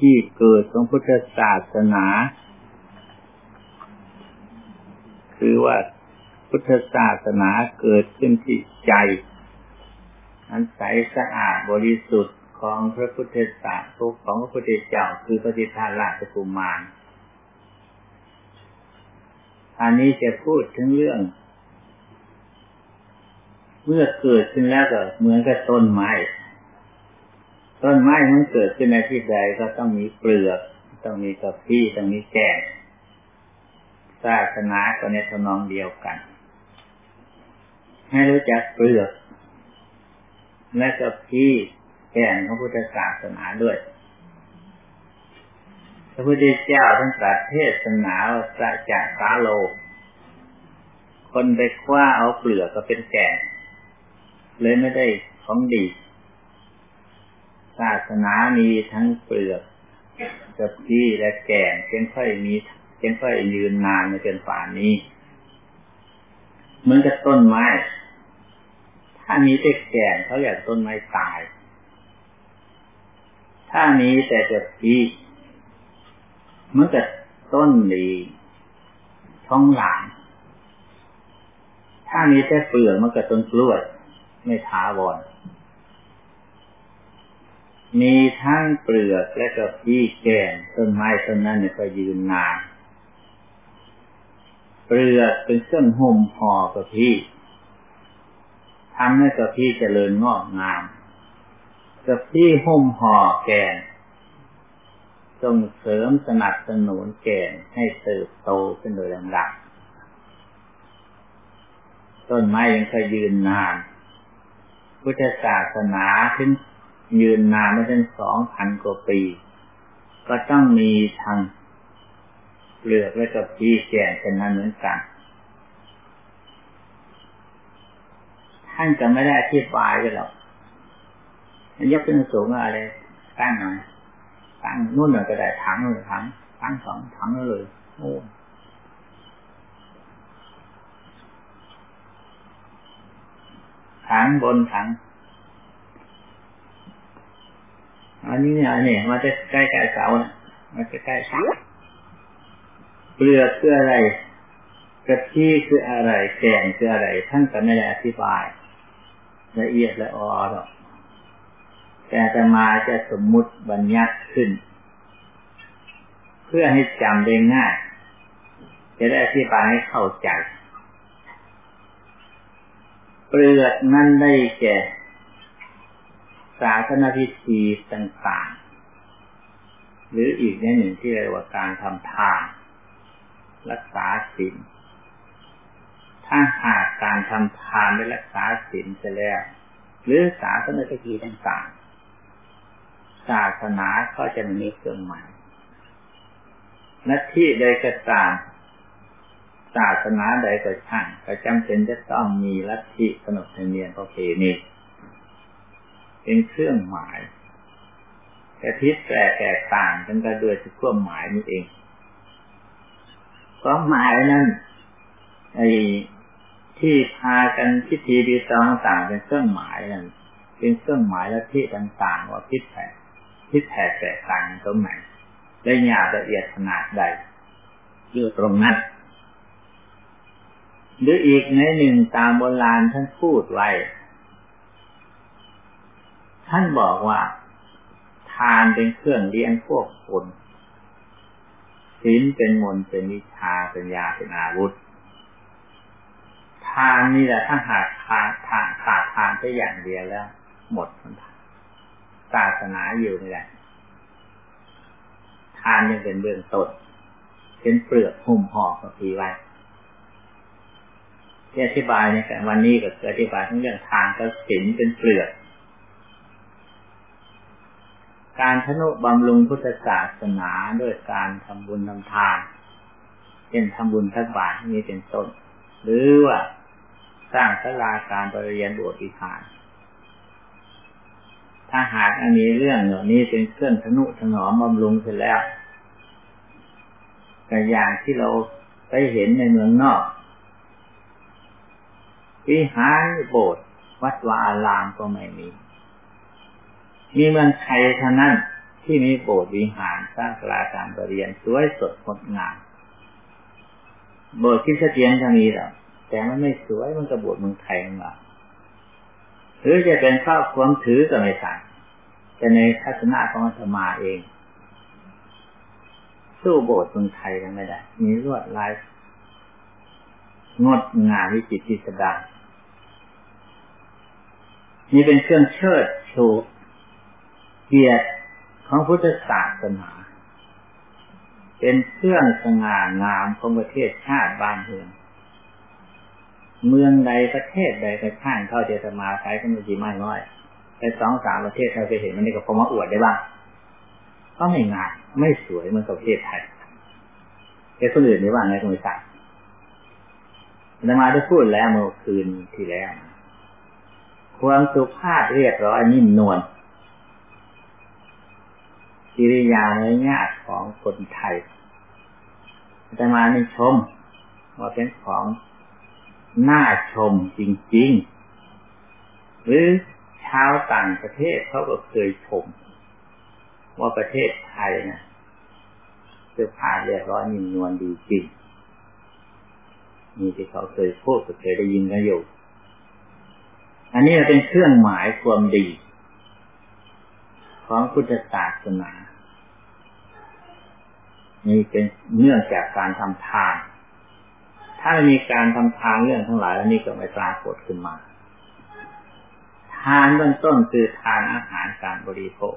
ที่เกิดของพุทธศาสนาคือว่าพุทธศาสนาเกิดขึ้นที่ใจอันใสสะอาดบริสุทธิ์ของพระพุทธศาสนาของพระพุทธเจ้าคือพระสิทธัตถราชกุมารอันนี้จะพูดถึงเรื่องเมื่อเกิดขึ้นแล้วก็เหมือนกับต้นไม้มันเกิดขึ้นในที่ใดก็ต้องมีเปลือกต้องมีกระพี้ต้องมีแก่นศาสนาก็ในทำนองเดียวกันให้รู้จักเปลือกและกระพี้แก่นของพุทธศาสนาด้วยพระพุทธเจ้าท่านตรัสเทศนาว่าสัจจะสาโลคนไปคว้าเอาเปลือกก็เป็นแก่นเลยไม่ได้ของดีศาสนามีทั้งเปลือกกับที่และแก่นจึงค่อยยืนนานมาจนป่านนี้เหมือนกับต้นไม้ถ้ามีแต่แก่นเขาอยากต้นไม้ตายถ้ามีแต่กับที่เหมือนกับต้นดีท้องหลางถ้ามีแต่เปลือกมันก็ต้นกล้วยไม่ถาวรมีทั้งเปลือกและก็พี้แก่นต้นไม้ต้นนั้นเนี่ยก็ยืนนานเปลือกเป็นเครื่องห่มห่อกระพี้ทำให้กระพี้เจริญงอกงามกระพี้ห่มห่อแก่นส่งเสริมสนับสนุนแก่นให้เติบโตขึ้นโดยลำดับต้นไม้ยังเคยยืนนานพุทธศาสนาถึงยืนนานมาถึง 2,000 กว่าปีก็ต้องมีทางเปลือกและก็พี้แก่นเป็นนั้นเหมือนกันท่านจะไม่ได้อธิบายกันหรอกยกขึ้นสูงอะไรตั้งหน่อยตั้งนู่นหน่อยก็ได้ถังนู่นถังตั้ง2 ถังเลยโอ้ถังบนถังอันนี้เนี่ยมาจะใกล้ๆเสามาจะใกล้เสาเปลือกคืออะไรกระพี้คืออะไรแก่นคืออะไรท่านก็ไม่ได้อธิบายละเอียดละออหรอกแต่อาตมาจะสมมุติบัญญัติขึ้นเพื่อให้จำได้ง่ายจะได้อธิบายให้เข้าใจเปลือกนั่นได้แก่ศาสนพิธีต่างๆหรืออีกในหนึ่งที่เรียกว่าการทำทานรักษาศีลถ้าหากการทำทานและรักษาศีลเสร็จแล้วหรือศาสนพิธีต่างๆศาสนาก็จะมีเครื่องหมายลัทธิใดก็ตามศาสนาใดก็ช่างก็จำเป็นจะต้องมีลัทธิขนบธรรมเนียมประเพณีเป็นเครื่องหมายแต่ทิศแตกต่างกันก็โดยความหมายนี่เองความหมายนั้นไอ้ที่พากันพิธีดีต่างๆเป็นเครื่องหมายนั่นเป็นเครื่องหมายลัทธิต่างๆว่าพิษแผ่แตกต่างตรงไหนและหยาบละเอียดขนาดใดอยู่ตรงนั้นหรืออีกในหนึ่งตามโบราณท่านพูดไว้ท่านบอกว่าทานเป็นเครื่องเลี้ยงพวกคนศีลเป็นมนต์เป็นวิชาเป็นยาเป็นอาวุธทานนี่แหละถ้าหากขาดทานไปอย่างเดียวแล้วหมดศาสนาอยู่นี่แหละทานยังเป็นเบื้องต้นเป็นเปลือกหุ้มห่อกระพี้ไว้ที่อธิบายในวันนี้ก็คืออธิบายทั้งเรื่องทานกับศีลเป็นเปลือกการทนุบำรุงพุทธศาสนาด้วยการทำบุญทำทานเช่นทำบุญทักบาตรนี้เป็นต้นหรือว่าสร้างศาลาการประเรียนโบสถ์วิหารถ้าหากอันนี้เรื่องเหล่านี้เป็นเครื่องทนุถนอมบำรุงเสร็จแล้วแต่อย่างที่เราไปเห็นในเมืองนอกวิหารโบสถ์วัดวาอารามก็ไม่มีเมืองไทยเท่านั้นที่มีโบสถ์วิหารสร้างศาลาการประเรียนสวยสดงดงามโบสถ์คริสเตียนก็มีแล้วแต่มันไม่สวยมันก็โบสถ์เมืองไทยของเราหรือจะเป็นข้อความถือก็ไม่ต่างแต่ในทัศนะของอาตมาเองสู้โบสถ์เมืองไทยกันไม่ได้มีลวดลายงดงามวิจิตรพิสดารนี่เป็นเครื่องเชิดชูเกียรติของพุทธศาสนาเป็นเครื่องสง่างามของประเทศชาติบ้านเมืองเมืองใดประเทศใดก็ช่างเข้าจะมาใช้ก็มีดีมากน้อยแต่2-3ประเทศเราไปเห็นมันนี่ก็พอมาอวดได้บ้างก็ไม่งามไม่สวยเหมือนกับประเทศไทยแต่คนอื่นไม่ว่าไงก็ไม่ทราบอามาได้พูดแล้วเมื่อคืนที่แล้วความสุภาพเรียบร้อยนิ่มนวลกิริยามารยาทของคนไทยอามาได้ชมว่าเป็นของน่าชมจริงๆหรือชาวต่างประเทศเขาก็เคยชมว่าประเทศไทยนะเสื้อผ้าเรียบร้อยนิ่มนวลดีจริงนี่ที่เขาเคยพูดเคยได้ยินกันอยู่อันนี้เป็นเครื่องหมายความดีของพุทธศาสนานี่เป็นเนื่องจากการทำทานถ้าไม่มีการทำทานเรื่องทั้งหลายแล้วนี่ก็ไม่ปรากฏขึ้นมาทานเบื้องต้นคือทานอาหารการบริโภค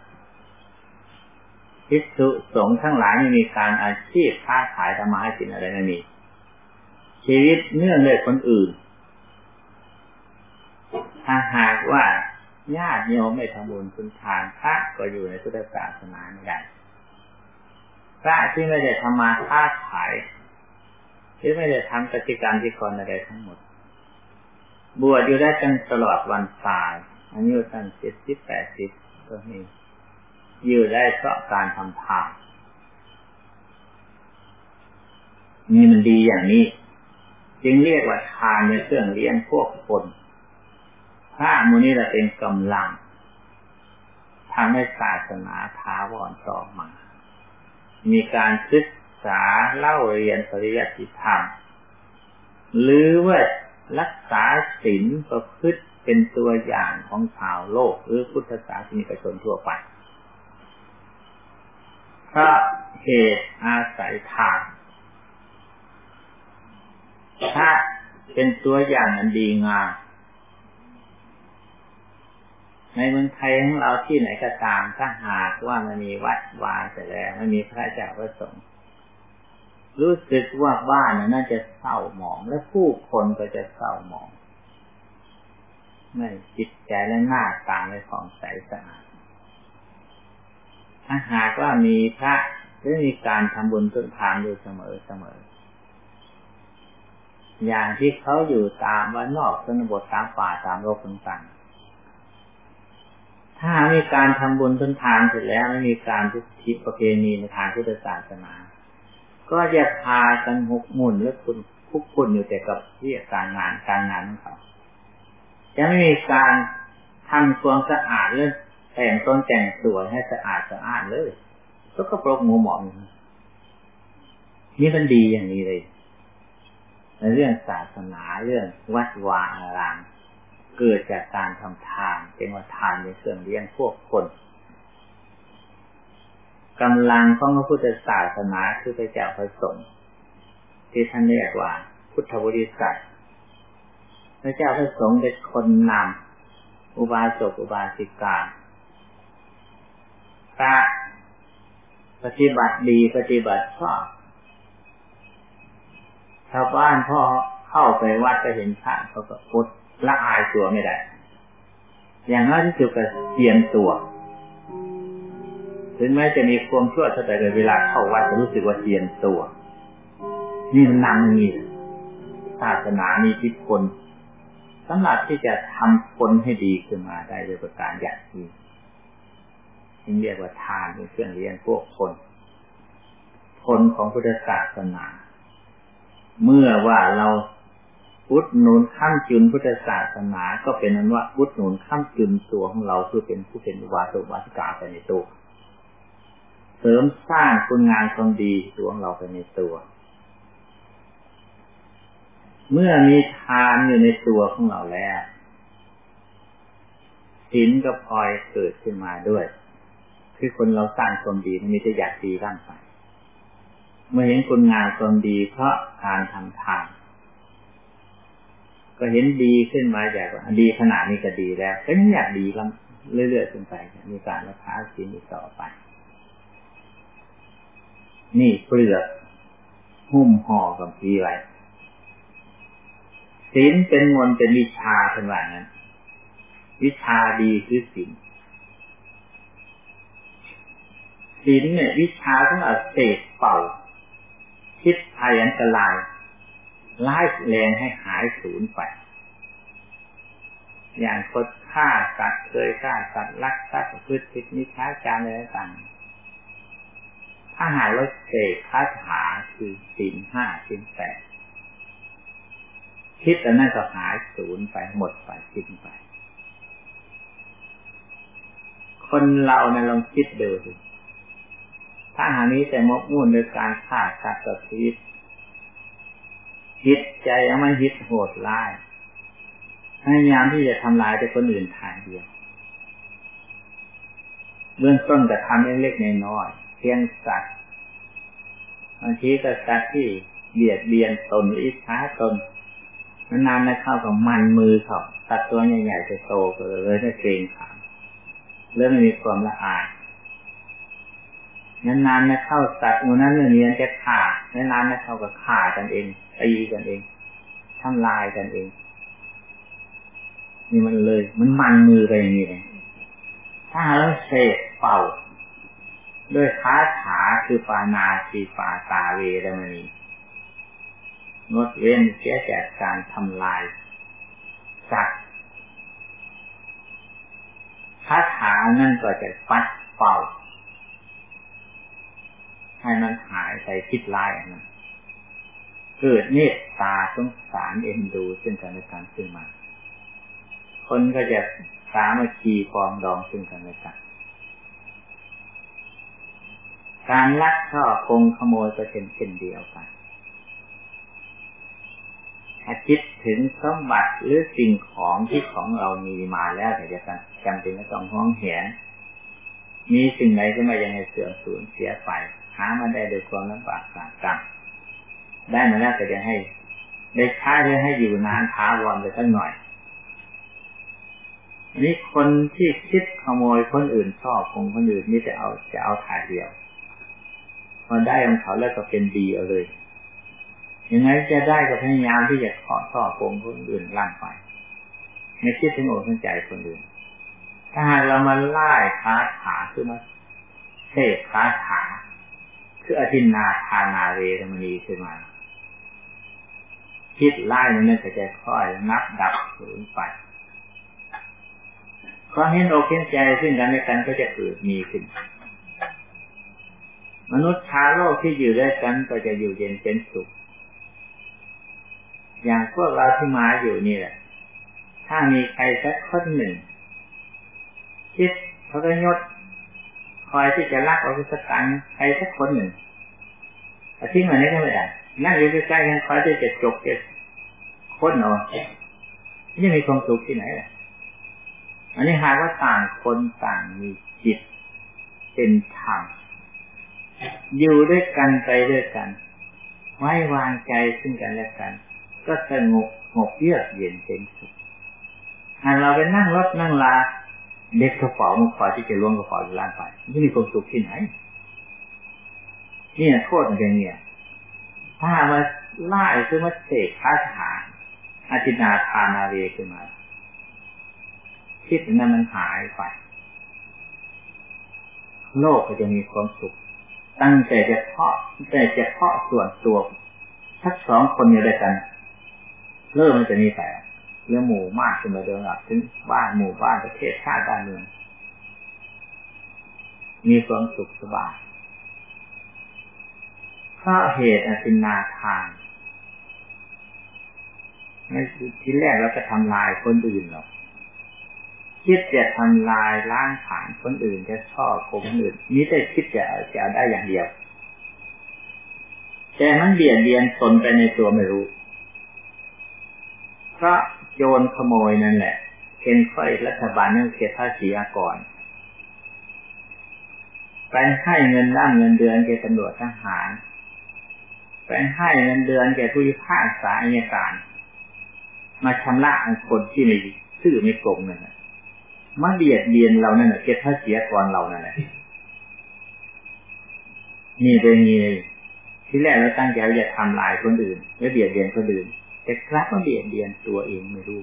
ภิกษุสงฆ์ทั้งหลายไม่มีการอาชีพค้าขายทำมาหากินอะไรไม่มีชีวิตเนื่องด้วยคนอื่นถ้าหากว่าญาติโยมไม่ทำบุญคุณทานพระก็อยู่ในพุทธศาสนาไม่ได้พระที่ไม่ได้ทำมาค้าขายหรือไม่ได้ทำกิจการที่ก่อนอะไรทั้งหมดบวชอยู่ได้จนตลอดวันตายอายุตั้ง70-80ก็มีอยู่ได้เพราะการทำทานนี่มันดีอย่างนี้จึงเรียกว่าทานเป็นเครื่องเลี้ยงพวกคนพระมูนี้จะเป็นกำลังทำให้ศาสนาถาวรต่อมามีการศึกษาเล่าเรียนปริยัติธรรมหรือว่ารักษาศีลประพฤติเป็นตัวอย่างของชาวโลกหรือพุทธศาสนิกชนทั่วไปเพราะเหตุอาศัยทานถ้าเป็นตัวอย่างอันดีงามในเมืองไทยของเราที่ไหนก็ตามถ้าหากว่ามันมีวัดวาเสร็จแล้วไม่มีพระเจ้าพระสงฆ์รู้สึกว่าบ้านน่าจะเศร้าหมองและผู้คนก็จะเศร้าหมองไม่จิตใจและหน้าตาไม่ผ่องใสสะอาดถ้าหากว่ามีพระหรือมีการทำบุญต้นทางอยู่เสมออย่างที่เขาอยู่ตามว่านอกชนบทตามป่าตามโลกต่างๆถ้ามีการทำบุญต้นทางเสร็จแล้วไม่มีการทุทิศประเพณีในทางพุทธศาสนาก็จะพากันหมกมุ่นและคุกคุนอยู่แต่กับที่การงานของเขาจะไม่มีการทำความสะอาดเลยแต่งต้นแต่งตัวให้สะอาดเลยก็ปรกหัวหมองนี่มันดีอย่างนี้เลยในเรื่องศาสนาเรื่องวัดวาอารามเกิดจากการทำทานเป็นว่าทานในเครื่องเลี้ยงพวกคนกำลังของพระพุทธศาสนาคือพระเจ้าพระสงฆ์ที่ท่านเรียกว่าพุทธบริษัทพระเจ้าพระสงฆ์เป็นคนนำอุบาสกอุบาสิกาถ้าปฏิบัติดีปฏิบัติชอบชาวบ้านพ่อเข้าไปวัดก็เห็นพระเขาก็อดละอายตัวไม่ได้อย่างน้อยที่สุดก็เตรียมตัวถึงแม้จะมีความชั่วเท่าใดเวลาเข้าวัดจะรู้สึกว่าเตรียมตัวนี่มันนำนี่ศาสนามีอิทธิพลสำหรับที่จะทำคนให้ดีขึ้นมาได้โดยประการอย่างนี้จึงเรียกว่าทานเป็นเครื่องเลี้ยงพวกคนของพุทธศาสนาเมื่อว่าเราอุดหนุนค้ำจุนพุทธศาสนาก็เป็นนั้นว่าอุดหนุนค้ำจุนตัวของเราคือเป็นผู้เป็นอุบาสกอุบาสิกาไปในตัวเสริมสร้างคุณงามความดีตัวของเราไปในตัวเมื่อมีทานอยู่ในตัวของเราแล้วศีลก็พลอยเกิดขึ้นมาด้วยคือคนเราสร้างความดีมันมีแต่อยากดีร่างกายเมื่อเห็นคุณงามความดีเพราะการทำทานก็เห็นดีขึ้นมาจากว่าดีขนาดนี้ก็ดีแล้วก็ยังอยากดีเรื่อยๆขึ้นไปมีการรักษาศีลต่อไปนี่เปลือกหุ้มห่อกับพีไว้ศีลเป็นมนต์เป็นวิชาเป็นว่านั้นวิชาดีคือศีลศีลเนี่ยวิชาต้องเอาเสกเป่าคิดภัยอันตรายไล่แรงให้หายสูญไปอย่างคนฆ่าสัตว์เคยฆ่าสัตว์ลักทรัพย์ประพฤติผิดมิจฉาจารอะไรต่างถ้าหากว่าเสกคาถาคือศีล 5 ศีล 8คิดอันนั้นก็หายสูญไปหมดไปสิ้นไปคนเราเนี่ยลองคิดดูสิถ้าหากนี้แต่มกมุ่นโดยการฆ่าสัตว์ประพฤติจิตใจมันหิดโหดร้ายพยายามที่จะทำลายแต่คนอื่นทางเดียวเบื้องต้นก็ทำเล็กๆน้อยๆเพียงสัตว์บางทีก็สัตว์ที่เบียดเบียนตนอิจฉาตนนานๆเข้ากับมันมือเขาสัตว์ตัวใหญ่ๆจะโตก็เลยได้เกรงขามเริ่มมีความละอายนานๆเข้าสัตว์ตัวนั้นเนี่ยจะฆ่านานๆเข้าก็ฆ่ากันเองตีกันเองทำลายกันเองนี่มันเลยมันมือไปอย่างนี้เลยถ้าเราเสกเป่าด้วยคาถาคือปานาติปาตาเวรมณีงดเว้นเสียจากการทำลายสัตว์คาถานั่นก็จะปัดเป่าให้มันหายไปคิดร้ายอันนั้นเกิดเมตตาสงสารเอ็นดูซึ่งกันและกันขึ้นมาคนก็จะสามัคคีปองดองซึ่งกันและกันการลักช่อโกงขโมยก็เป็นเช่นเดียวกันถ้าคิดถึงสมบัติหรือสิ่งของที่ของเรามีมาแล้วแต่จะจำเป็นต้องห้องแหนมีสิ่งไหนก็ไม่ยังให้เสื่อมสูญเสียไปหามาได้โดยความลำบากต่างๆได้มาแล้วแต่จะให้ได้ใช้เพื่อให้อยู่นานถาวรไปสักหน่อยนี่คนที่คิดขโมยคนอื่นชอบของคนอื่นนี่จะเอาถ่ายเดียวพอได้ของเขาแล้วก็เป็นดีเอาเลยยังไงจะได้ก็พยายามที่จะขอชอบของคนอื่นล่างไปไม่คิดถึงอกถึงใจคนอื่นถ้าหากเรามาไล่คาถาคือมาเสกคาถาคืออทินนาทานาเวรมณีขึ้นมาคิดไล่มันก็จะค่อยนับดับสูญไปความเห็นอกเห็นใจซึ่งกันและกันก็จะเกิดมีขึ้นมนุษย์ชาวโลกที่อยู่ด้วยกันก็จะอยู่เย็นเป็นสุขอย่างพวกเราที่มาอยู่นี่แหละถ้ามีใครสักคนหนึ่งคิดทรยศคอยที่จะลักเอาสตางค์ใครสักคนหนึ่งอาทิตย์วันนี้ก็ไม่ได้นั่งอยู่ใกล้ๆกันคอยที่จะจกเก็บคนเอานี่มีความสุขที่ไหนล่ะอันนี้หากว่าต่างคนต่างมีจิตเป็นธรรมอยู่ด้วยกันไปด้วยกันไว้วางใจซึ่งกันและกันก็สงบเยือกเย็นเป็นสุขหากเราไปนั่งรถนั่งลาเด็กกระเป๋ามันคอยที่จะล้วงกระเป๋าอยู่ล่างไปนี่มีความสุขที่ไหนนี่โทษมันเป็นเนี่ยถ้ามาไล่คือมาเสกคาถาอทินาทานาเวขึ้นมาคิดนั้นมันหายไปโลกก็จะมีความสุขตั้งแต่เฉพาะส่วนตัวสัก2 คนอยู่ด้วยกันเริ่มมันจะมีแต่เรื่องหมู่มากขึ้นมาเดินถึงบ้านหมู่บ้านประเทศชาติบ้านเมืองมีความสุขสบายเพราะเหตุอทินนาทานในทีแรกเราจะทำลายคนอื่นหรอกคิดจะทำลายล้างผลาญคนอื่นจะช่อโกงคนอื่นนี่แต่คิดจะเอาได้อย่างเดียวแต่มันเบียดเบียนตนไปในตัวไม่รู้เพราะโจรขโมยนั่นแหละเป็นค่อยรัฐบาลนั่นเก็บภาษีก่อนไปให้เงินเงินเดือนแก่ตำรวจทหารไปให้เงินเดือนแก่ผู้พิพากษาอัยการมาชำระคนที่ไม่ซื่อไม่ตรงนั่นแหละมาเบียดเบียนเรานั่นแหละเก็บภาษีก่อนเรานั่นแหละนี่เป็นงี้ที่แรกเราตั้งใจจะทำลายคนอื่นและเบียดเบียนคนอื่นแต่กลับมาเบียดเบียนตัวเองไม่รู้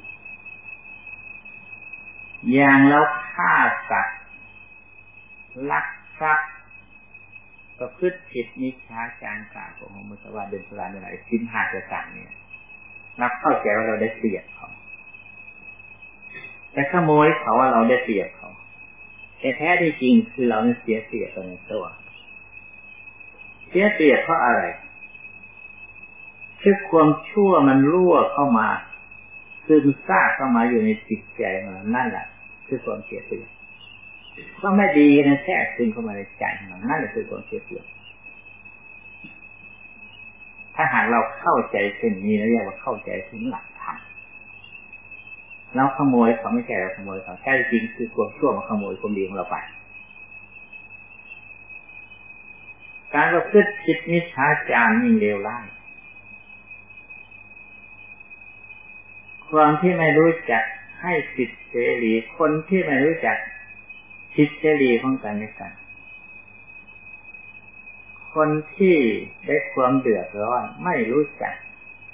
อย่างเราฆ่าสัตว์ลักทรัพย์ประพฤติผิดมิจฉาจารกล่าวของมุสาวาทเดินสลายอะไรสิ้นหาจะสั่งเนี่ยนักเข้าใจว่าเราได้เสียดเขาแต่ขโมยเขาว่าเราได้เสียดเขาแต่แท้ที่จริงคือเราเสียเสียดตัวในตัวเสียเสียดเพราะอะไรคือความชั่วมันรั่วเข้ามาซึมซาบเข้ามาอยู่ในจิตใจมันนั่นแหละคือความเสียเสียดก็ไม่ดีนะแทรกซึมเข้ามาในใจของเรานั่นแหละคือความเสียเสียดถ้าหากเราเข้าใจเส้นนี้แล้วเรียกว่าเข้าใจถึงหลักธรรมเราขโมยเขาไม่ใช่เราขโมยเขาแท้จริงคือความชั่วมาขโมยความดีของเราไปการประพฤติผิดมิจฉาจารยิ่งเลวร้ายความที่ไม่รู้จักให้สิทธิเสรีคนที่ไม่รู้จักสิทธิเสรีของกันและกันคนที่ได้ความเดือดร้อนไม่รู้จัก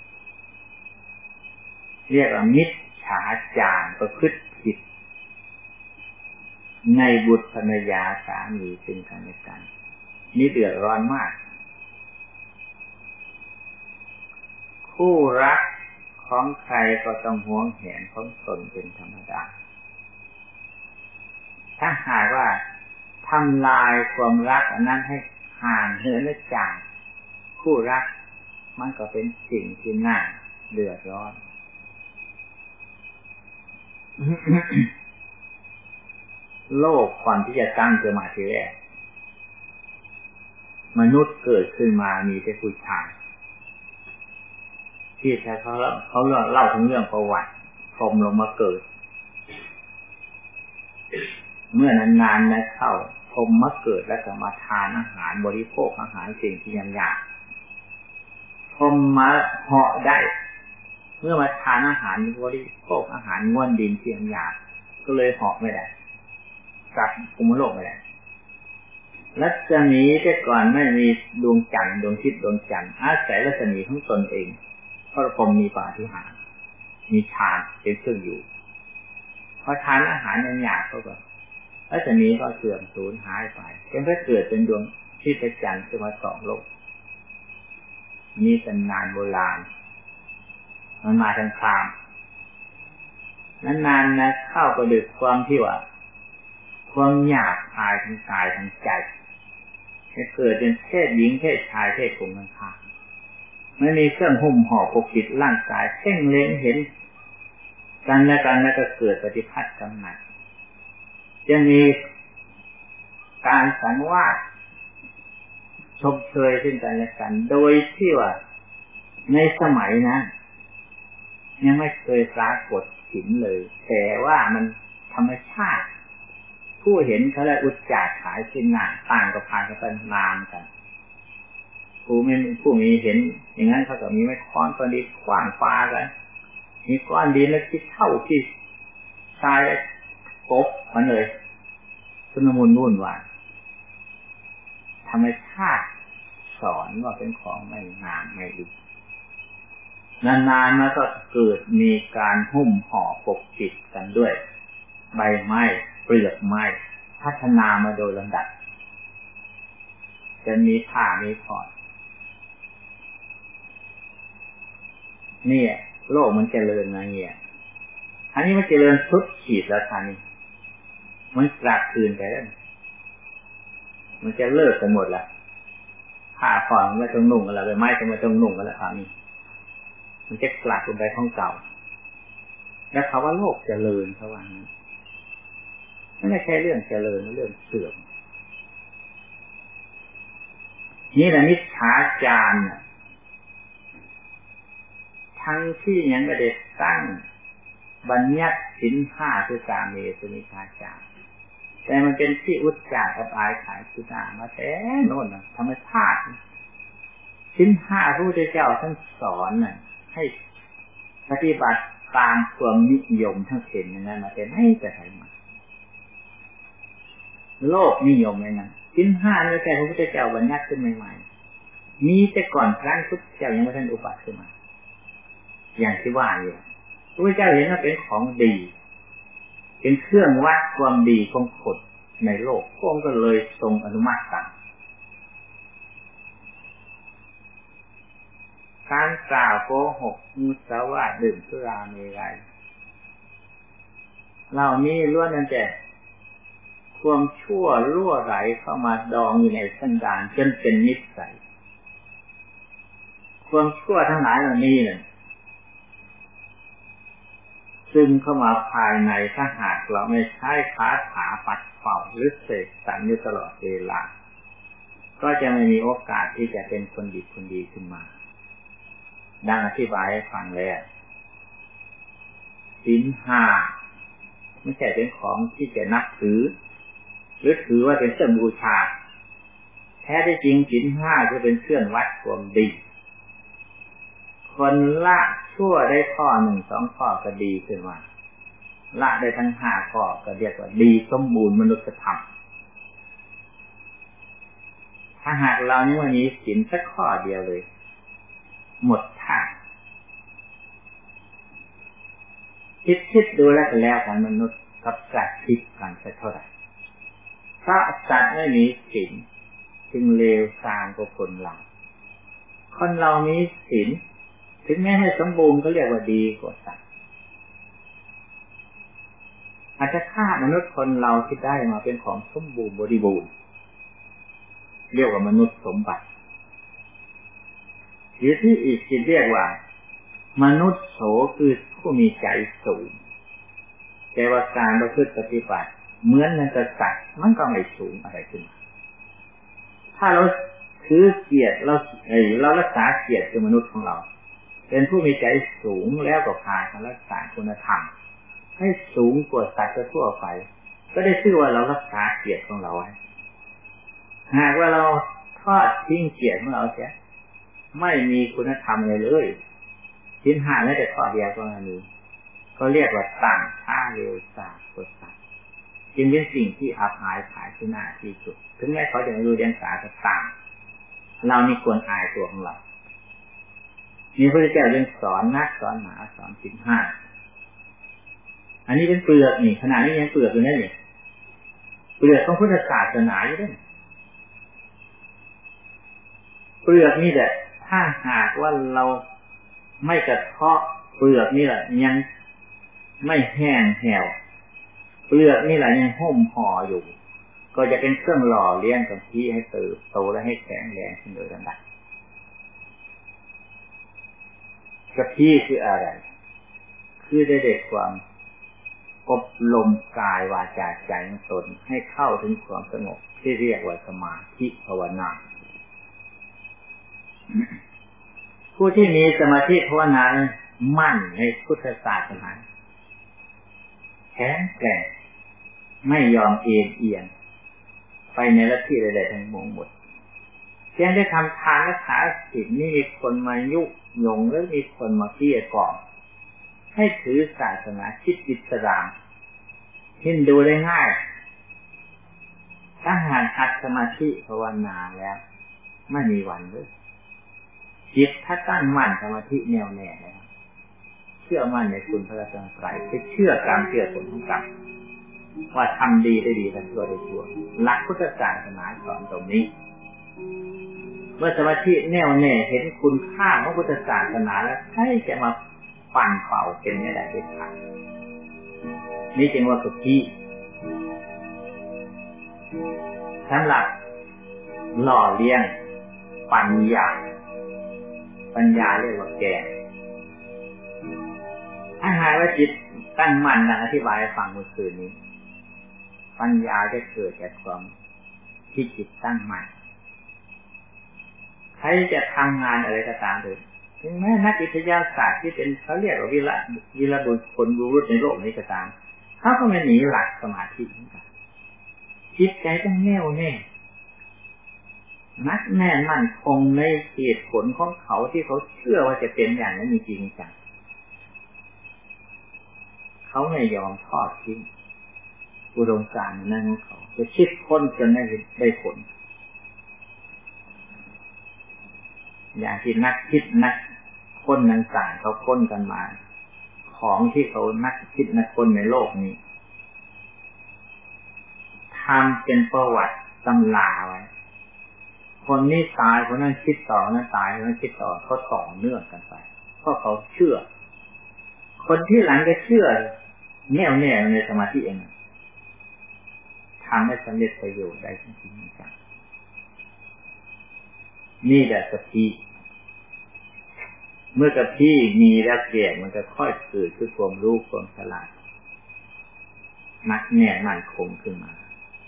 เรียกว่ามิจฉาจารประพฤติผิดในบุตรภรรยาสามีซึ่งกันและกันนี่เดือดร้อนมากคู่รักของใครก็ต้องหวงแหนของตนเป็นธรรมดาถ้าหากว่าทำลายความรักอันนั้นให้ห่างเหินจากคู่รักมันก็เป็นสิ่งที่น่าเดือดร้อน โลกก่อนที่จะตั้งขึ้นมาทีแรกมนุษย์เกิดขึ้นมามีแต่ผู้ชายที่เขาเล่าถึงเรื่องประวัติพรหมลงมาเกิดเมื่อนานๆนะเข้าพรหมมาเกิดแล้วก็มาทานอาหารบริโภคอาหารสิ่งที่ยังยากพรหมมาเหาะได้เมื่อมาทานอาหารบริโภคอาหารง่วนดินที่ยังยากก็เลยเหาะไม่ได้กลับภูมิโลกไม่ได้รัศมีแต่ก่อนไม่มีดวงจันทร์ดวงอาทิตย์ดวงจันทร์อาศัยรัศมีของตนเองเพราะพรหมมีปาฏิหาริย์มีฌานเป็นเครื่องอยู่พอทานอาหารยังยากเขาก็รัศมีก็เสื่อมสูญหายไปจนเกิดเป็นดวงอาทิตย์จันทร์ขึ้นมาส่องโลกนี่เป็นนานโบราณมันมาทางครามนานๆนะเข้าประดึกความที่ว่าความหยาบคายทางกายทางใจจะเกิดเป็นเพศหญิงเพศชายเพศผู้มันค่ะไม่มีเครื่องหุ้มห่อปกปิดร่างกายเพ่งเล็งเห็นกันและกันแล้วก็เกิดปฏิภาณกำหนัดจะมีการสังวาสชมเชยซึ่งกันและกันโดยที่ว่าในสมัยนั้นยังไม่เคยปรากฏหินเลยแต่ว่ามันธรรมชาติผู้เห็นเขาเลยอุจจาขายชิ้นหนาต่างกับพานกันเป็นนามกันผู้มีเห็นอย่างนั้นเขาก็มีไม้ค้อนประดิษฐ์ขวางฟ้ากันมีก้อนดินแล้วคิดเท่าที่ทรายกบมันเลยชุนมุนวุ่นวายธรรมชาติสอนว่าเป็นของไม่งามไม่ดีนานๆมาก็เกิดมีการหุ้มห่อปกปิดกันด้วยใบไม้เปลือกไม้พัฒนามาโดยลำดับจะมีผ้ามีผ่อนเนี่ยโลกมันเจริญนะเนี่ยอันนี้มันเจริญสุดขีดแล้วท่านี้มันกลับคืนไปแล้วมันจะเลิกกันหมดละผ้าผ่อนไม่ต้องนุ่งกันแล้วใบไม้จะไม่ต้องนุ่งกันแล้วท่านี้มันจะกลับลงไปของเก่าแล้วเขาว่าโลกเจริญเขาว่าไม่ใช่เรื่องเจริญเรื่องเสื่อมนี่แหละมิจฉาจารทั้งที่ยังไม่ได้ตั้งบัญญัติศีลห้าคือกาเมสุมิจฉาจารแต่มันเป็นที่อุจจาระอายขายสุนามาแต่โน่นธรรมชาติศีลห้าพระพุทธเจ้าท่านสอนให้ปฏิบัติตามความนิยมทั้งเห็นนั้นมาแต่ไม่แต่ไหนมาโลกนิยมเลยนะศีลห้านี่แต่พระพุทธเจ้าบัญญัติขึ้นใหม่ๆมีแต่ก่อนครั้งพุทธเจ้ายังไม่ทันอุบัติขึ้นมาอย่างที่ว่าอยู่พระพุทธเจ้าเห็นว่าเป็นของดีเป็นเครื่องวัดความดีของคนในโลกพระองค์ก็เลยทรงอนุมัติตามการกล่าวโกหกมุสาวาทดื่มสุราเมรัยเหล่านี้ล้วนแต่ความชั่วรั่วไหลเข้ามาดองอยู่ในสันดานจนเป็นนิสัยความชั่วทั้งหลายเหล่านี้ซึมเข้ามาภายในถ้าหากเราไม่ใช้คาถาปัดเป่าหรือเสกสรรอยู่ตลอดเวลาก็จะไม่มีโอกาสที่จะเป็นคนดีคนดีขึ้นมาดังอธิบายให้ฟังแล้วศีลห้าไม่ใช่เป็นของที่จะนับถือหรือถือว่าเป็นเครื่องบูชาแท้ที่จริงศีลห้าจะเป็นเครื่องวัดความดีคนละชั่วได้ข้อหนึ่งสองข้อก็ดีขึ้นมาละได้ทั้งห้าข้อก็เรียกว่าดีสมบูรณ์มนุษยธรรมถ้าหากเรานี่วันนี้ศีลสักข้อเดียวเลยหมดท่าคิดดูแล้วกันมนุษย์กับสัตว์คิดกันสักเท่าไหร่เพราะสัตว์ไม่มีศีลจึงเลวทรามกว่าคนเราคนเรามีศีลถึงแม้ให้สมบูรณ์ก็เรียกว่าดีกว่าสัตว์อาจจะฆ่ามนุษย์คนเราที่ได้มาเป็นของสมบูรณ์บริบูรณ์เรียกว่ามนุษย์สมบัติหรือที่อีกที่เรียกว่ามนุษย์โสคือผู้มีใจสูงแต่ว่าการประพฤติปฏิบัติเหมือนนันจะสัตว์มันก็ไม่สูงอะไรขึ้นถ้าเราถือเกียรติเรารักษาเกียรติคือมนุษย์ของเราเป็นผู้มีใจสูงแล้วก็พากันรักษาคุณธรรมให้สูงกว่าสัตว์ทั่วไปก็ได้ชื่อว่าเรารักษาเกียรติของเราไว้หากว่าเราทอดทิ้งเกียรติของเราเสียไม่มีคุณธรรมเลยศีลห้าแม้แต่ข้อเดียวก็ไม่มีก็เรียกว่าต่างช้าเร็วสายกว่าสัตว์จึงเป็นสิ่งที่อับอายขายที่หน้าที่สุดถึงแม้เขาจะไม่รู้เรียนสาก็ตามเรานี่ควรอายตัวของเรามีพระพุทธเจ้าเรื่องสอนนักสอนหมาสอนศีลห้าอันนี้เป็นเปลือกนี่ขนาดนี้ยังเปลือกอยู่นั่นนี่เปลือกของพุทธศาสนาอยู่ด้วยเปลือกนี่แหละถ้าหากว่าเราไม่กระเทาะเปลือกนี่แหละยังไม่แห้งแห้วเปลือกนี่แหละยังห่มห่ออยู่ก็จะเป็นเครื่องหล่อเลี้ยงกับที่ให้เติบโตและให้แข็งแรงขึ้นโดยลำดับกะทิคืออะไรคือได้เด็กความอบรมกายวาจาใจของตนให้เข้าถึงความสงบที่เรียกว่าสมาธิภาวนาผู้ที่มีสมาธิภาวนามั่นในพุทธศาสนาแข็งแกร่งไม่ยอมเอียงไปในลัทธิใดๆทั้งหมดเพียงได้ทำทานรักษาศีลนี่มีคนมายุยงหรือมีคนมาเกลี้ยกล่อมให้ถือศาสนาคิดอิสลามฮินดูได้ง่ายถ้าหากหัดสมาธิภาวนาแล้วไม่มีวันเลยจิตถ้าตั้งมั่นสมาธิแน่วแน่แล้วเชื่อมั่นในคุณพระรัตนตรัยจะเชื่อกรรมเชื่อผลของกรรมว่าทำดีได้ดีทำชั่วได้ชั่วหลักพุทธศาสนาสอนตรงนี้เมื่อสมาธิแน่วแน่เห็นคุณค่าของพุทธศาสนาแล้วใครจะมาปั่นเป่าเป็นไม่ได้เด็ดขาดนี่จึงว่าสุขีสำหรับหล่อเลี้ยงปัญญาเรียกว่าแก่ถ้าหากว่าจิตตั้งมั่นดังอธิบายให้ฟังเมื่อคืนนี้ปัญญาจะเกิดจากความที่จิตตั้งมั่นใครจะทำงานอะไรก็ตามเลยถึงแม้นักวิทยาศาสตร์ที่เป็นเขาเรียกว่าวีรบุรุษคนรู้ในโลกนี้ก็ตามเขาก็ไม่หนีหลักสมาธิจิตใจต้องแน่วแน่นักแน่นมั่นคงในเหตุผลของเขาที่เขาเชื่อว่าจะเป็นอย่างนั้นจริงๆจังเขาไม่ยอมทอดทิ้งอุดมการณ์นั้นของเขาจะคิดค้นจนได้ผลอย่างที่นักคิดนักค้นต่างๆเขาค้นกันมาของที่เขานักคิดนักค้นในโลกนี้ทำเป็นประวัติตำราไว้คนนี้ตายคนนั้นคิดต่อนั้นตายคนนั้นคิดต่อเขาต่อเนื่องกันไปเพราะเขาเชื่อคนที่หลังก็เชื่อแน่วแน่ในสมาธิเองทำให้สำเร็จประโยชน์ได้จริงๆจังนี่แหละสติเมื่อสติมีแล้วเกิดมันก็ค่อยเกิดคือความรู้ความฉลาดมักแน่มั่นคงขึ้นมา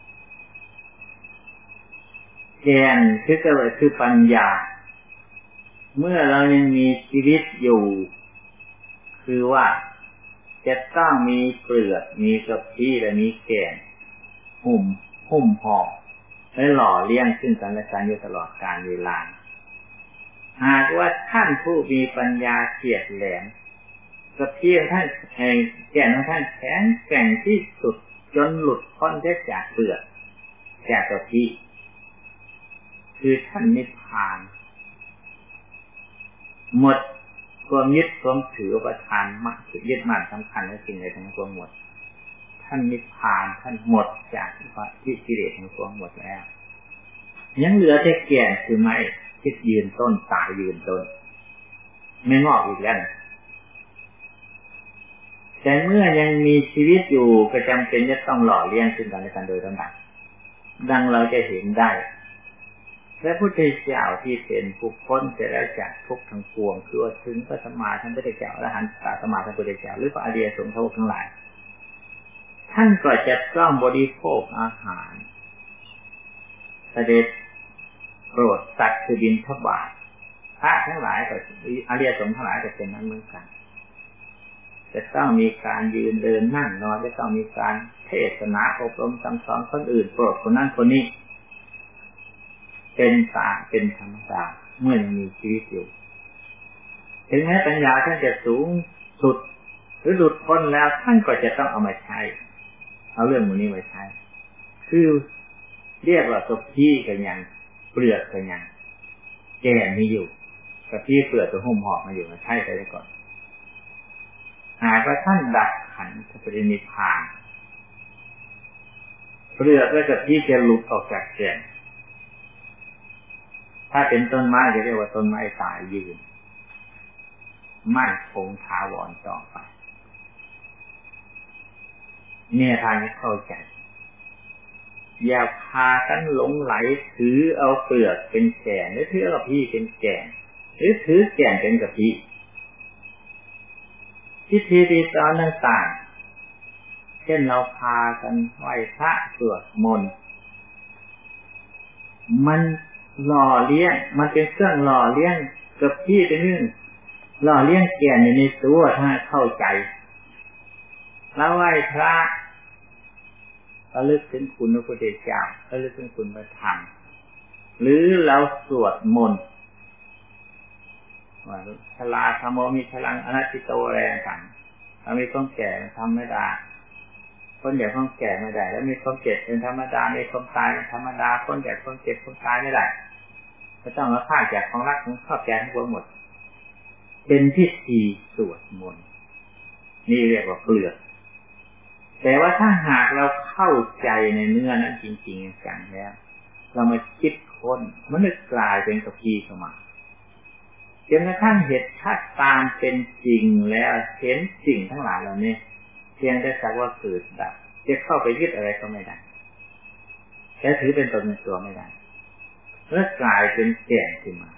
แกนคือปัญญาเมื่อเรายังมีชีวิตอยู่คือว่าจะต้องมีเปลือกมีกระพี้และมีแกนหุ้มห่อและหล่อเลี้ยงซึ่งกันและกันอยู่ตลอดกาลเวลาหากว่าท่านผู้มีปัญญาเฉียบแหลมกระพี้ของท่านแกนของท่านแข็งแกร่งที่สุดจนหลุดพ้นได้จากเปลือกจากกระพี้คือท่านนิพพานหมดความยึดความถือประทานมักยึดมั่นสำคัญในสิ่งใดทั้งปวงหมดท่านนิพพานท่านหมดจากที่กิเลสทั้งปวงหมดแล้วยังเหลือแต่แก่นคือไม้ที่ยืนต้นตายยืนต้นไม่งอกอีกแล้วแต่เมื่อยังมีชีวิตอยู่ก็จำเป็นจะต้องหล่อเลี้ยงซึ่งกันและกันโดยลำดับดังเราจะเห็นได้พระพุทธเจ้าที่เป็นผู้พ้นเสร็จแล้วจากทุกข์ทั้งปวงคือถึงพระสัมมาสัมพุทธเจ้าอรหันตสัมมาสัมพุทธเจ้าหรือพระอริยสงฆ์ทั้งหลายท่านก็จะต้องบริโภคอาหารเสด็จโปรดสัตว์คือบิณฑบาตพระทั้งหลายก็อริยสงฆ์ทั้งหลายก็เป็นนั้นเหมือนกันจะต้องมีการยืนเดินนั่งนอนจะต้องมีการเทศนาอบรมสั่งสอนคนอื่นโปรดคนนั้นคนนี้เป็นธรรมดาเมื่อยังมีชีวิตอยู่ถึงแม้ปัญญาท่านจะสูงสุดหรือหลุดพ้นแล้วท่านก็จะต้องเอามาใช้เอาเรื่องพวกนี้มาใช้คือเรียกว่าตัวพี่กันยังเปลือกกันยังแก่มีอยู่กับพี่เปลือกตัวหุ้มห่อมาอยู่มาใช้ไปได้ก่อนหากว่าท่านดับขันธ์ปรินิพพานเปลือกและกับพี่จะหลุดออกจากแก่นถ้าเป็นต้นไม้จะเรียกว่าต้นไม้ตายยืนมั่นคงถาวรต่อไปเนี่ยทางนี้เข้าใจอย่าพากันหลงไหลถือเอาเปลือกเป็นแก่นหรือถือเอากระพี้เป็นแก่นหรือถือแก่นเป็นกระพี้พิธีรีตองต่างๆเช่นเราพากันไหว้พระสวดมนต์มันหล่อเลี้ยงมันเป็นเครื่องหล่อเลี้ยงกับพี่เป็นเรื่องหล่อเลี้ยงแก่นอยู่ในตัวถ้าเข้าใจแล้วไหว้พระระลึกถึงคุณพระพุทธเจ้าระลึกถึงคุณพระธรรมหรือเราสวดมนต์ว่าชราธรรมโมมีพลังอนัตติโตแรงต่างเรามีความแก่ทำไม่ได้คนเดียวความแก่ไม่ได้แล้วมีความเจ็บเป็นธรรมดามีความตายเป็นธรรมดาคนแก่ความเจ็บความตายไม่ได้ก็ต้องมาฆ่าจากของรักของชอบใจทั้งหมดเป็นพิธีสวดมนต์นี่เรียกว่าเปลือกแต่ว่าถ้าหากเราเข้าใจในเนื้อนั้นจริงๆจังแล้วเรามาคิดค้นมันจะกลายเป็นกระพี้ขึ้นมาจนกระทั่งเห็นชัดตามเป็นจริงแล้วเห็นสิ่งทั้งหลายเหล่านี้เพียงแต่สักว่าเกิดดับจะเข้าไปยึดอะไรก็ไม่ได้แค่ถือเป็นตนเป็นตัวไม่ได้เมื่อกลายเป็นแก่นขึ้นมา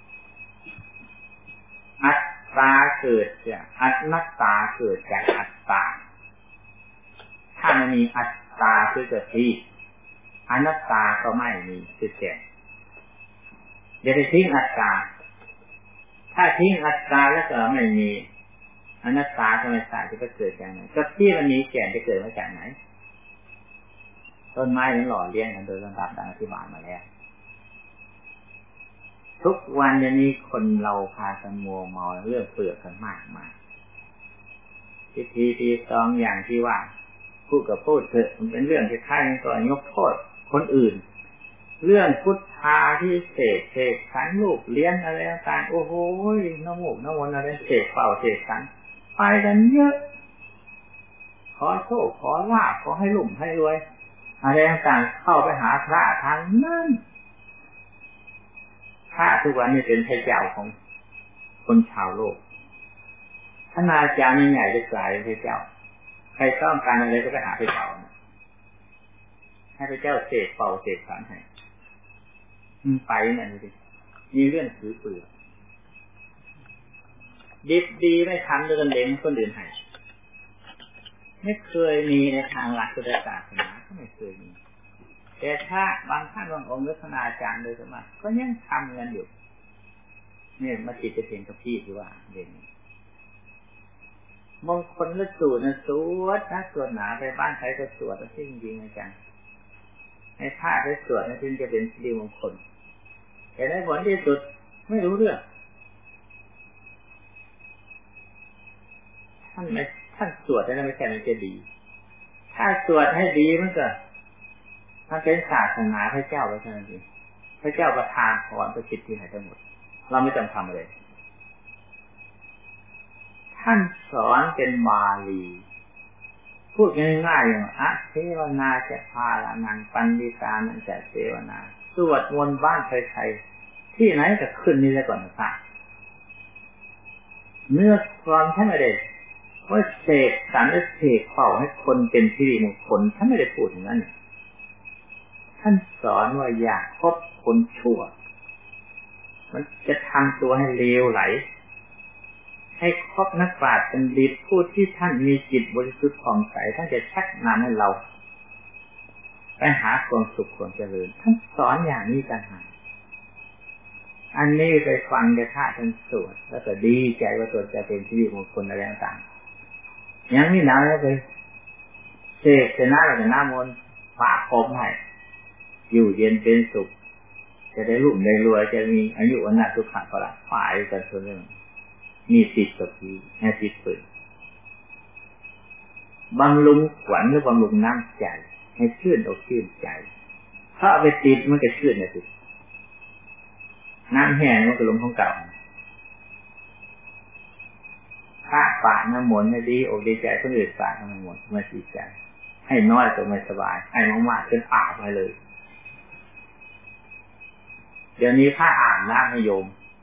อัตตาเกิดจากอนัตตาเกิดจากอัตตาถ้ามันมีอัตตตาคือกะทิอนัตตาก็ไม่มีคือแก่อย่าไปทิ้งอัตตาถ้าทิ้งอัตตาแล้วก็ไม่มีอนัตตาธรรมชาติจะเกิดจากไหนกะทิมันมีแก่จะเกิดมาจากไหนต้นไม้นั้นหล่อเลี้ยงกันโดยลำดับดังอธิบายมาแล้วทุกวันนี้คนเราพากันมัวเมาเรื่องเปลือกกันมากมายพิธีตีตองอย่างที่ว่าพูดกับพูดเถอะมันเป็นเรื่องที่ใครก็ยกโทษคนอื่นเรื่องพุทธาที่เสกขันลูกเลี้ยงอะไรต่างโอ้โหน้ำมูกน้ำมนต์อะไรเสกเป่าเสกขันไปกันเยอะขอโชคขอลาภขอให้ลุ่มให้รวยอะไรต่างเข้าไปหาพระทางนั้นพระทุกวันนี้เป็นพระเจ้าของคนชาวโลกท่านอาจารย์ใหญ่จะกลายเป็นพระเจ้าใครต้องการอะไรก็ไปหาพระเจ้าให้พระเจ้าเสกเป่าเสกขันให้ไปนั่นสิมีเรื่องถือเปลือกดิบดีไม่ทำด้วยกันเองคนอื่นให้ไม่เคยมีในทางหลักพุทธศาสนาก็ไม่เคยมีแต่ถ้าบางท่านบางองค์คณาจารย์โดยสมัครก็ยังทำกันอยู่เนี่ยมาจิตจะเห็นกับพี่ที่ว่าเด่นมงคลและสูตรนะสวดนะสวดหนาไปบ้านใครก็สวดแล้วจริงๆอาจารย์ในท่าไปสวดนะจึงจะเป็นสิริมงคลแต่ในผลที่สุดไม่รู้เรื่องท่านสวดแล้วไม่ใช่มันจะดีถ้าสวดให้ดีมันเป็นศาสนาพระเจ้าไว้เท่านั้นเองพระเจ้าประทานพรประสิทธิให้ทั้งหมดเราไม่ต้องทำอะไรท่านสอนเป็นบาลีพูดง่ายๆอย่างอะเทวนาจะพาละนังปันดิตานันจะเทวนาสวดมนต์บ้านใครๆที่ไหนจะขึ้นนี่แล้วก่อนนะเนื้อความท่านไม่ได้ว่าเสกสรรเสกเป่าให้คนเป็นสิริมงคลท่านไม่ได้พูดอย่างนั้นท่านสอนว่าอย่าคบคนชั่วมันจะทำตัวให้เลวไหลให้คบนักปราชญ์เป็นดีผู้ที่ท่านมีจิตบริสุทธิ์ผ่องใสท่านจะชักนำให้เราไปหาความสุขความเจริญท่านสอนอย่างนี้กันหาอันนี้ไปฟังในท่าท่านสวดแล้วก็ดีใจว่าตัวจะเป็นสิริมงคลอะไรต่างๆยังไม่นานแล้วไปเสกชนะแล้วก็น้ำมนต์ปะพรมให้อยู่เย็นเป็นสุขจะได้รุ่งได้รวยจะมีอายุวันนะสุขะพละฝ่ายกันส่วนเรื่องมีติดกับทีให้ติดเปิดบำรุงขวัญหรือบำรุงน้ำใจให้ชื่นอกชื่นใจถ้าเอาไปติดมันจะชื่นนะสิน้ำแห้งมันก็ลงของเก่าถ้าปะน้ำมนต์ให้ดีอกดีใจคนอื่นปะน้ำมนต์มาดีใจให้น้อยก็ไม่สบายให้มากๆจนอาบไปเลยเดี๋ยวนี้พระอาบน้ำให้โยม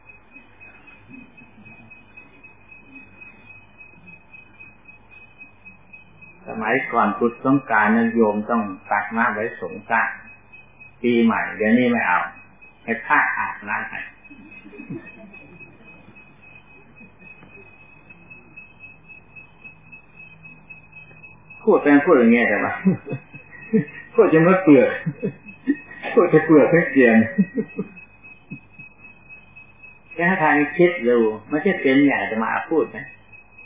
สมัยก่อนพุทธสงกรานต์นั้นโยมต้องตักน้ำไว้สงกรานต์ปีใหม่เดี๋ยวนี้ไม่เอาให้พระอาบน้ำให้พูดอย่างเงี้ยแต่ว่าพูดจะไม่เปลือกพูดจะเปลือกให้เกลียนแค่ทางคิดดูไม่ใช่เป็นอย่างจะมาพูดนะ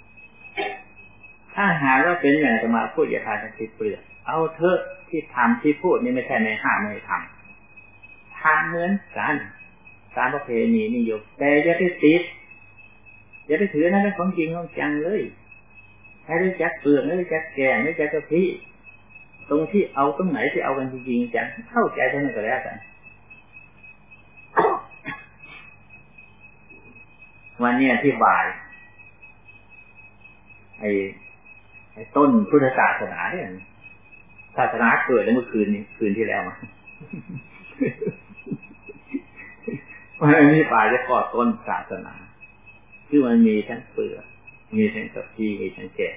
ถ้าหาว่าเป็นอย่างจะมาพูดอย่าทานคิดเปลือกเอาเถอะที่ทำที่พูดนี่ไม่ใช่ในห้ามไม่ทำเหมือนกันตามประเพณีนิยมแต่อย่าไปติดอย่าไปถือนั่นเป็นของจริงของจังเลยให้รู้จักเปลือกรู้จักแกงรู้จักกะทิตรงที่เอาตรงไหนที่เอากันจริงๆจังเข้าใจเท่านั้นก็แล้วกันวันนี้อธิบายไอ้ต้นพุทธศาสนาเนี่ยศาสนาเกิดในเมื่อคืนที่แล้ววันนี้ป่าจะก่อต้นศาสนาคือมันมีทั้งเปลือกมีทั้งกะทิมีทั้งแกง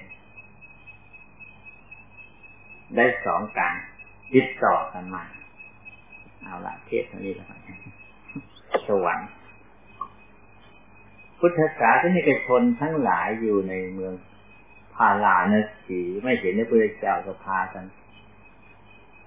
ได้สองการติดต่อกันมาเอาละเทศนี้แล้วสวรรค์พุทธศาสนิกชนทั้งหลายอยู่ในเมืองพาราณสีไม่เห็นพระพุทธเจ้าก็พากัน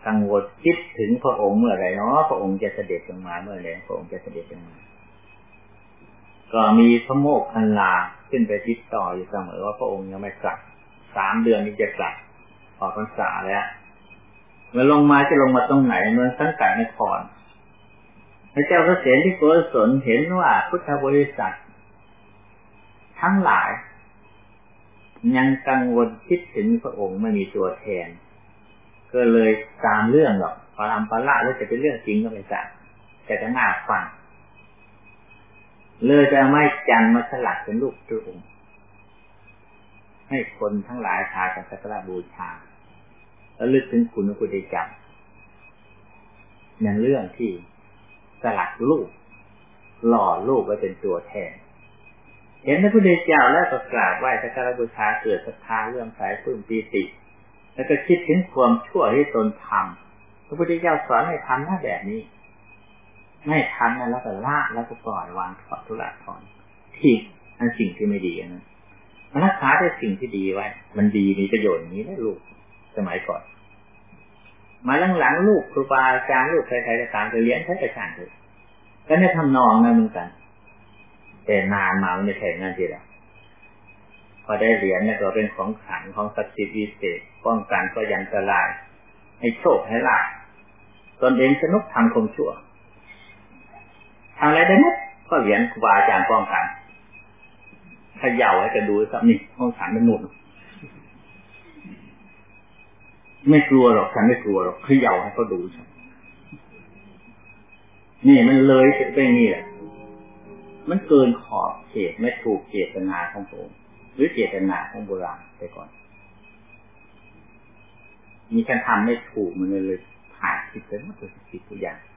กังวลคิดถึงพระองค์เมื่อไรเนาะพระองค์จะเสด็จลงมาเมื่อไรพระองค์จะเสด็จลงมาก็มีพระโมคคัลลาขึ้นไปติดต่ออยู่เสมอว่าพระองค์ยังไม่กลับ3 เดือนนี้จะกลับออกพรรษาแล้วเมื่อลงมาจะลงมาตรงไหนเมืองสังกัดนครพระเจ้าเกษมที่โกศลเห็นว่าพุทธบริษัททั้งหลายยังกังวลคิดถึงพระองค์ไม่มีตัวแทนก็เลยตามเรื่องหรอกพอทำปะละแล้วจะเป็นเรื่องจริงก็ไม่ทราบแต่จะน่าฟังเลยจะไม่จันมาสลักเป็นรูปพระองค์ให้คนทั้งหลายพากันสักการะบูชาแล้วลึกถึงคุณพระพุทธเจ้าเป็นเรื่องที่สลักรูปหล่อรูปไว้เป็นตัวแทนเห็นพระพุทธเจ้าแล้วก็กราบไหว้สักการะบูชาเกิดศรัทธาเลื่อมใสปลื้มปีติแล้วก็คิดถึงความชั่วที่ตนทำพระพุทธเจ้าสอนให้ทำหน้าแบบนี้ไม่ทำแล้วก็ละแล้วก็ปล่อยวางถอดทุละถอนทิ้งอันสิ่งที่ไม่ดีนั้นมันรักษาแต่สิ่งที่ดีไว้มันดีมีประโยชน์อย่างนี้นะลูกสมัยก่อนมาหลังๆลูกครูบาอาจารย์ลูกใครๆก็ตามจะเลี้ยงใช้กระชากเลยก็ได้ทำนองนั้นเหมือนกันแต่นานมาไม่ใช่งานทีละพอได้เหรียญเนี่ยก็เป็นของขลังของศักดิ์สิทธิ์วิเศษป้องกันก็ยันตรายให้โชคให้ลาภตนเองสนุกทำความชั่วทำอะไรได้หมดก็เหรียญครูบาอาจารย์ป้องกันเขย่าให้กันดูสักนี่ห้องขังมันหนุนไม่กลัวหรอกฉันไม่กลัวหรอกเขย่าให้เขาดูสักนี่มันเลยไปนี่แหละมันเกินขอบเขตไม่ถูกเจตนาของพระองค์หรือเจตนาของโบราณไปก่อนมีการทำไม่ถูกมันเลยผ่านผิดไปหมดทุกสิ่งทุกอย่าง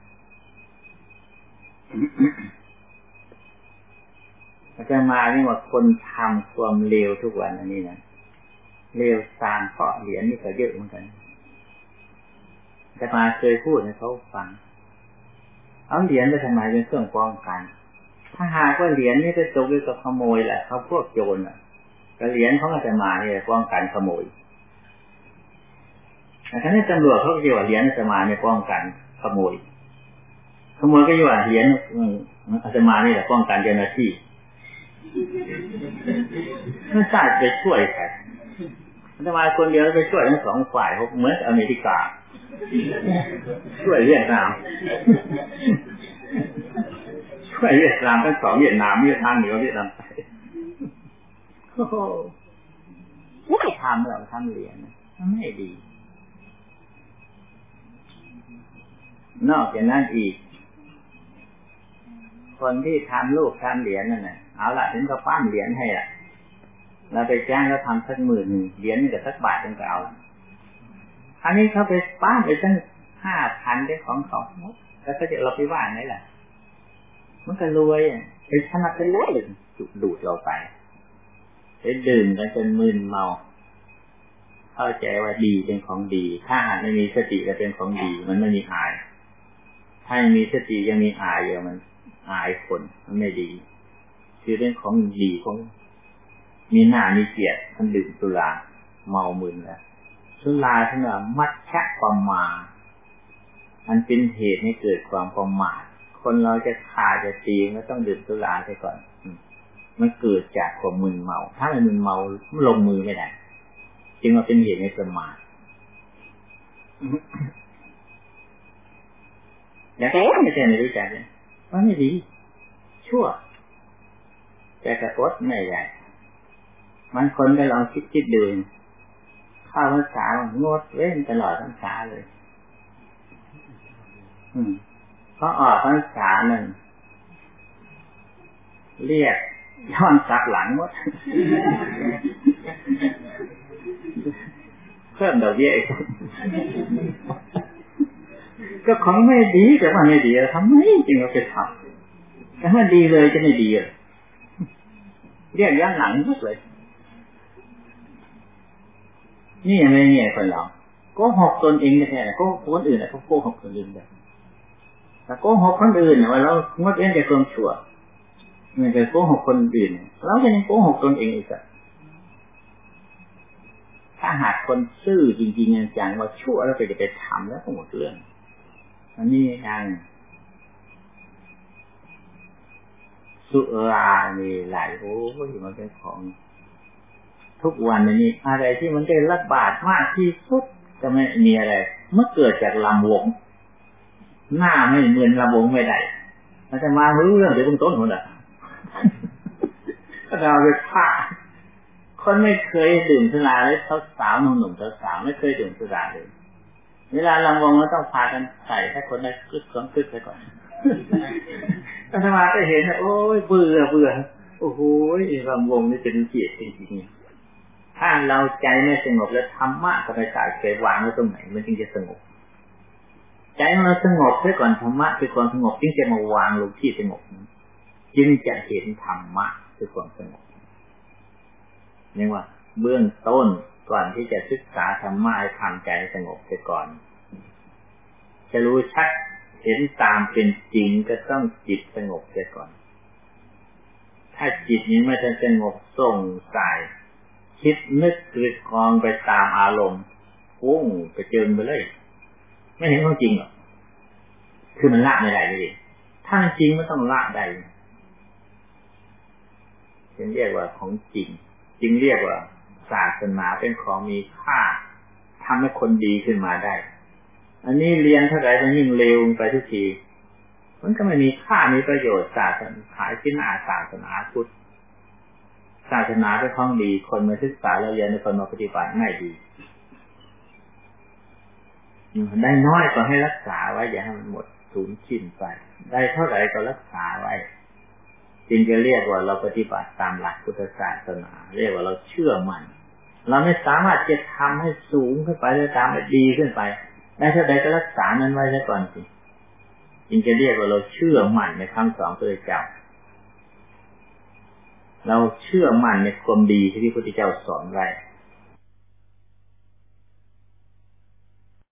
อาจารย์มานี่ว่าคนทำความเลวทุกวันอันนี้นะเลวสร้างเพราะเหรียญนี่ก็เยอะเหมือนกันอาจารย์มาเคยพูดให้เขาฟังเอาเหรียญไปทำไมเป็นเครื่องป้องกันถ้าหากว่าเหรียญนี่ไปตกอยู่กับขโมยแหละเขาพวกโจรอ่ะแต่เหรียญเขาอาจจะมาเนี่ยป้องกันขโมยแต่ถ้าในตำรวจเขาก็จะว่าเหรียญอาจจะมาเนี่ยป้องกันขโมยก็อยู่ว่าเหรียญอาจจะมานี่แหละป้องกันเจ้าหน้าที่ไม่ทราบไปช่วยใครอาจจะมาคนเดียวไปช่วยทั้ง2 ฝ่ายเขาเหมือนอเมริกาช่วยเวียดนามช่วยเวียดนามทั้ง2เวียดนามเหนือเวียดนามใต้โอ้โหไม่ทำเราทำเหรียญมันไม่ดีนอกจากนั้นอีกคนที่ทำรูปทำเหรียญนั่นแหละเอาละถึงก็ปั้นเหรียญให้อ่ะเราไปจ้างเขาทำสัก10,000เหรียญนี่ก็สักบาทนึงก็เอาคราวนี้เขาไปปั้นไปตั้ง 5,000ได้ของเขาแล้วก็จะเราไปว่าไหนล่ะมันก็รวยไปชนะไปเลยจุดดูดเราไปดื่มกันจนมึนเมาเข้าใจว่าดีเป็นของดีถ้าหากไม่มีสติจะเป็นของดีมันไม่มีอายถ้ามีสติยังมีอายอยู่มันอายคนมันไม่ดีคือเป็นของดีของมีหน้ามีเกียรติมันดื่มสุราเมามึนแล้วสุราทั้งหมดมัชฌะประมาทมันเป็นเหตุให้เกิดความประมาทคนเราจะฆ่าจะตีก็ต้องดื่มสุราไปก่อนมันเกิดจากความมึนเมาถ้ามันมึนเมาลงมือไม่ได้จึงมาเป็นเหตุให้ประมาทแล้วก็ไม่ใช่ไม่รู้จักเลยว่าไม่ดีชั่วแต่กระอดไม่ได้มันคนก็ลองคิดดูข้าวพรรษางดเว้นตลอดพรรษาเลยเพราะออกพรรษาหนึ่งเรียกย้อนกลับหลังหมดเพิ่มดอกเบี้ยอีกก็ของไม่ดีแต่ว่าไม่ดีทำไมจึงเราไปทำแต่ถ้าดีเลยจะไม่ดีเรียกย้อนหลังหมดเลยนี่ยังไม่เงี้ยคนเราโกหกตนเองแท้ๆโกหกคนอื่นเขาโกหกคนอื่นแบบแต่โกหกคนอื่นว่าเรางดเว้นจากความชั่วไม่เคยโกหกคนอื่นเราจะยังโกหกตนเองอีกอ่ะถ้าหากคนซื่อจริงๆจังๆว่าชั่วแล้วจะไปทำแล้วก็หมดเรื่องอันนี้ยังสุรานี่หลายโอ้ยมันเป็นของทุกวันนี้อะไรที่มันได้ระบาดมากที่สุดจะไม่มีอะไรเมื่อเกิดจากลำวงหน้าไม่เหมือนลำวงไม่ได้มันจะมารู้เรื่องเดี๋ยวต้นหมดอ่ะเราไปพาคนไม่เคยดื่มสุราเลยสาวๆหนุ่มๆสาวๆไม่เคยดื่มสุราเลยเวลาลำวงเราต้องพากันใส่ให้คนได้กึศกึศไปก่อนอาตมาก็เห็นโอ้ยเบื่อโอ้โหลำวงนี่เป็นเกียรติจริงๆถ้าเราใจไม่สงบแล้วธรรมะก็ไปใส่ไปวางไว้ตรงไหนมันจึงจะสงบใจเราสงบเพื่อก่อนธรรมะคือความสงบจึงจะมาวางลงที่สงบจึงจะเห็นธรรมะคือความสงบนี่ว่าเบื้องต้นก่อนที่จะศึกษาธรรมะให้ทำใจสงบเสียก่อนจะรู้ชัดเห็นตามเป็นจริงก็ต้องจิตสงบเสียก่อนถ้าจิตนี้ไม่สงบส่งสายคิดนึกตรึกกรองไปตามอารมณ์พุ่งไปเจิงไปเลยไม่เห็นของจริงหรอกคือมันละไม่ได้เลยถ้ามันจริงมันต้องละได้จึงเรียกว่าของจริงจึงเรียกว่าศาสนาเป็นของมีค่าทำให้คนดีขึ้นมาได้อันนี้เรียนเท่าไหร่ก็ยิ่งเร็วไปทุกทีมันก็ไม่มีค่ามีประโยชน์ศาสนาขายที่หน้าศาสนาพุทธศาสนาเป็นของดีคนมาศึกษาแล้วเรียนคนมาปฏิบัติง่ายดีได้น้อยก็ให้รักษาไว้อย่าให้มันหมดสูญสิ้นไปได้เท่าไหร่ก็รักษาไว้จึงจะเรียกว่าเราปฏิบัติตามหลักพุทธศาสนาเรียกว่าเราเชื่อมั่นเราไม่สามารถจะทำให้สูงขึ้นไปหรือตามให้ดีขึ้นไปได้เท่าใดก็รักษานั้นไว้ซะก่อนสิจึงจะเรียกว่าเราเชื่อมั่นในคำสอนพระพุทธเจ้าเราเชื่อมั่นในความดีที่พระพุทธเจ้าสอนไว้